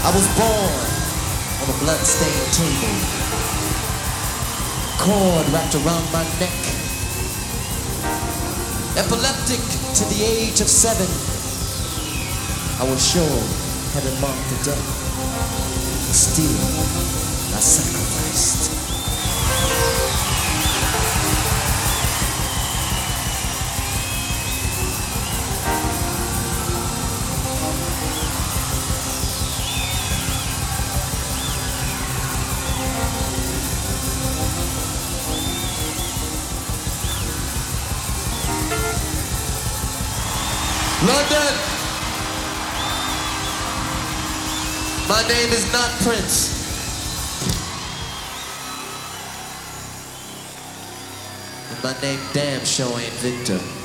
I was born on a blood-stained table, cord wrapped around my neck, epileptic to the age of 7. I was sure heaven marked the death, but still I sacrificed. London! My name is not Prince. And my name damn sure ain't Victor.